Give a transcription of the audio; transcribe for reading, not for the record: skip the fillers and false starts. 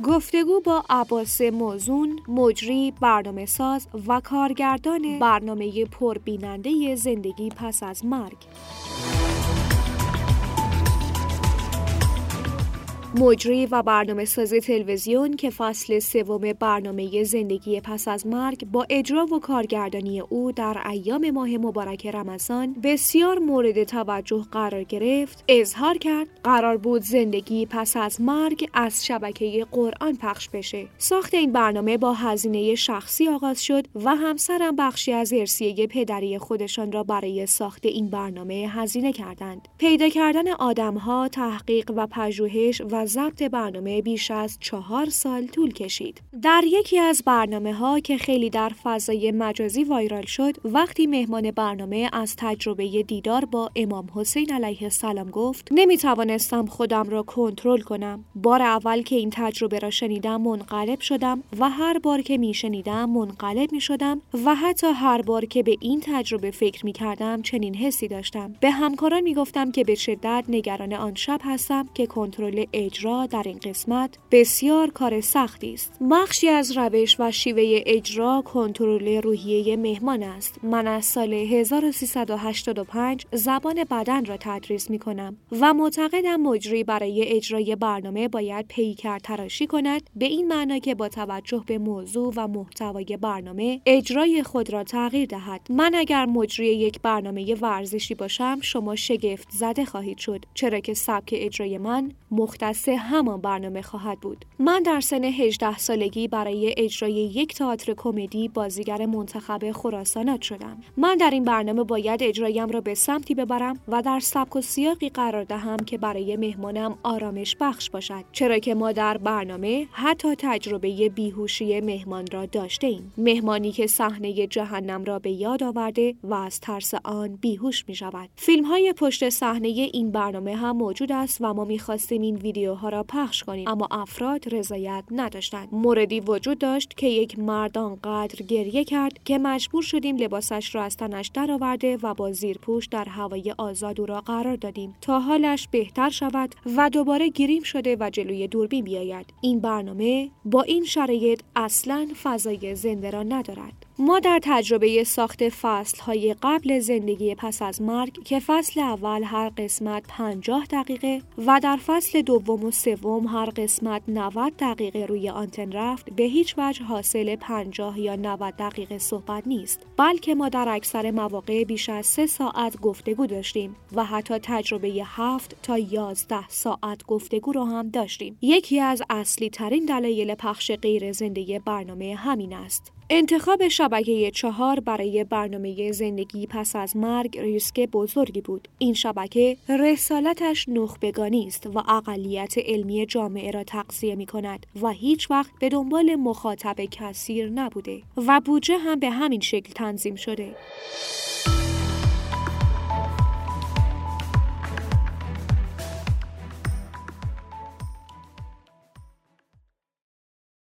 گفتگو با عباس موزون، مجری، برنامه‌ساز و کارگردان برنامه پربیننده زندگی پس از مرگ. مجری و برنامه‌ساز تلویزیون که فصل سوم برنامه زندگی پس از مرگ با اجرا و کارگردانی او در ایام ماه مبارک رمضان بسیار مورد توجه قرار گرفت، اظهار کرد قرار بود زندگی پس از مرگ از شبکه قرآن پخش بشه. ساخت این برنامه با هزینه شخصی آغاز شد و همسرم بخشی از ارثیه پدری خودشان را برای ساخت این برنامه هزینه کردند. پیدا کردن آدم‌ها، تحقیق و پژوهش و ضبط برنامه بیش از 4 سال طول کشید. در یکی از برنامه‌ها که خیلی در فضای مجازی وایرال شد، وقتی مهمان برنامه از تجربه دیدار با امام حسین علیه السلام گفت: نمی‌توانستم خودم را کنترل کنم. بار اول که این تجربه را شنیدم منقلب شدم و هر بار که می‌شنیدم منقلب می‌شدم و حتی هر بار که به این تجربه فکر می‌کردم چنین حسی داشتم. به همکاران می‌گفتم که به شدت نگران آن شب هستم که کنترل اجرا در این قسمت بسیار کار سختی است. بخشی از روش و شیوه اجرا کنترل روحیه مهمان است. من از سال 1385 زبان بدن را تدریس می‌کنم و معتقدم مجری برای اجرای برنامه باید پیکر تراشی کند، به این معنا که با توجه به موضوع و محتوای برنامه اجرای خود را تغییر دهد. من اگر مجری یک برنامه ورزشی باشم شما شگفت زده خواهید شد، چرا که سبک اجرای من مختص همان برنامه خواهد بود. من در سن 18 سالگی برای اجرای یک تئاتر کمدی بازیگر منتخب خراسانات شدم. من در این برنامه باید اجرایم را به سمتی ببرم و در سبک و سیاقی قرار دهم که برای مهمانم آرامش بخش باشد، چرا که ما در برنامه حتی تجربه بیهوشی مهمان را داشته ایم. مهمانی که صحنه جهنم را به یاد آورده و از ترس آن بیهوش می شود. فیلم های پشت صحنه این برنامه هم موجود است و ما می‌خواستیم این ویدیوها را پخش کنیم، اما افراد رضایت نداشتند. موردی وجود داشت که یک مرد آنقدر گریه کرد که مجبور شدیم لباسش را از تنش درآورده و با زیرپوش در هوای آزاد او را قرار دادیم تا حالش بهتر شود و دوباره گریم شده و جلوی دوربین بیاید. این برنامه با این شرایط اصلاً فضای زنده را ندارد. ما در تجربه ساخت فصل‌های قبل زندگی پس از مرگ که فصل اول هر قسمت 50 دقیقه و در فصل دوم و سوم هر قسمت 90 دقیقه روی آنتن رفت، به هیچ وجه حاصل 50 یا 90 دقیقه صحبت نیست، بلکه ما در اکثر مواقع بیش از 3 ساعت گفتگو داشتیم و حتی تجربه 7 تا 11 ساعت گفتگو رو هم داشتیم. یکی از اصلی ترین دلایل پخش غیر زنده برنامه همین است. انتخاب شبکه 4 برای برنامه زندگی پس از مرگ ریسک بزرگی بود. این شبکه رسالتش نخبگانی است و اقلیت علمی جامعه را تغذیه می کند و هیچ وقت به دنبال مخاطب کثیر نبوده و بودجه هم به همین شکل تنظیم شده.